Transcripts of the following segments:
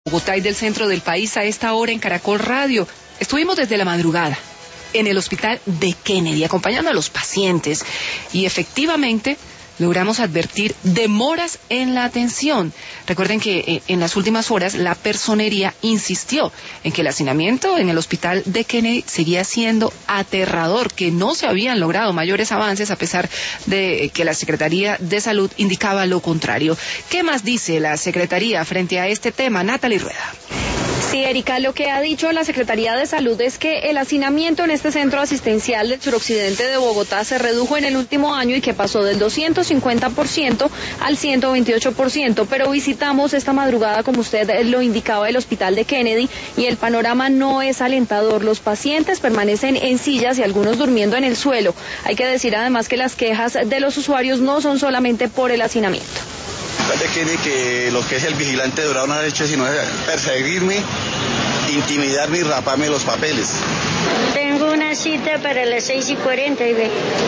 Bogotá y del centro del país a esta hora en Caracol Radio. Estuvimos desde la madrugada en el hospital de Kennedy acompañando a los pacientes y efectivamente logramos advertir demoras en la atención. Recuerden que en las últimas horas la personería insistió en que el hacinamiento en el hospital de Kennedy seguía siendo aterrador, que no se habían logrado mayores avances a pesar de que la Secretaría de Salud indicaba lo contrario. ¿Qué más dice la Secretaría frente a este tema? Natalie Rueda. Sí, Erika, lo que ha dicho la Secretaría de Salud es que el hacinamiento en este centro asistencial del suroccidente de Bogotá se redujo en el último año y que pasó del 250% al 128%, pero visitamos esta madrugada, como usted lo indicaba, el hospital de Kennedy y el panorama no es alentador. Los pacientes permanecen en sillas y algunos durmiendo en el suelo. Hay que decir además que las quejas de los usuarios no son solamente por el hacinamiento. De Kennedy, que lo que es el vigilante de Dorado no ha hecho sino perseguirme, intimidarme y raparme los papeles. Tengo una cita para las 6:40 y ve.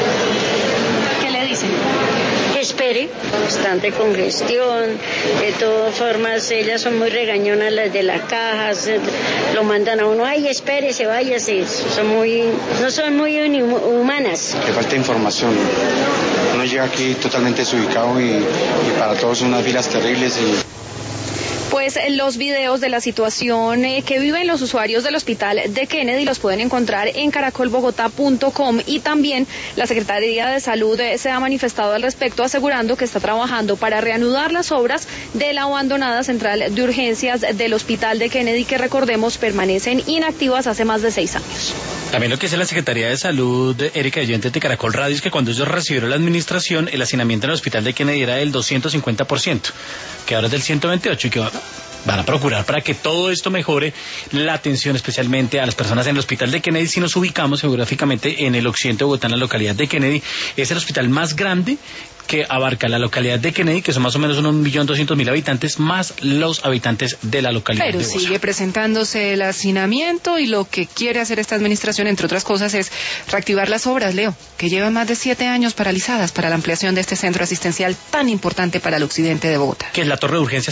¿Qué le dicen? Que espere, bastante congestión, de todas formas ellas son muy regañonas las de las cajas, lo mandan a uno, ay espérese, váyase, no son muy humanas. Que falta información, uno llega aquí totalmente desubicado y para todos son unas filas terribles Pues los videos de la situación que viven los usuarios del hospital de Kennedy los pueden encontrar en caracolbogotá.com y también la Secretaría de Salud se ha manifestado al respecto asegurando que está trabajando para reanudar las obras de la abandonada central de urgencias del hospital de Kennedy que recordemos permanecen inactivas hace más de 6 años. También lo que dice la Secretaría de Salud, Erika Oyentes de Caracol Radio, es que cuando ellos recibieron la administración, el hacinamiento en el hospital de Kennedy era del 250%, que ahora es del 128% y que van a procurar para que todo esto mejore la atención especialmente a las personas en el hospital de Kennedy. Si nos ubicamos geográficamente en el occidente de Bogotá, en la localidad de Kennedy, es el hospital más grande que abarca la localidad de Kennedy, que son más o menos unos 1.200.000 habitantes, más los habitantes de la localidad. Pero de Bosa. Sigue presentándose el hacinamiento y lo que quiere hacer esta administración, entre otras cosas, es reactivar las obras, Leo, que llevan más de 7 años paralizadas para la ampliación de este centro asistencial tan importante para el occidente de Bogotá. Que es la torre de urgencias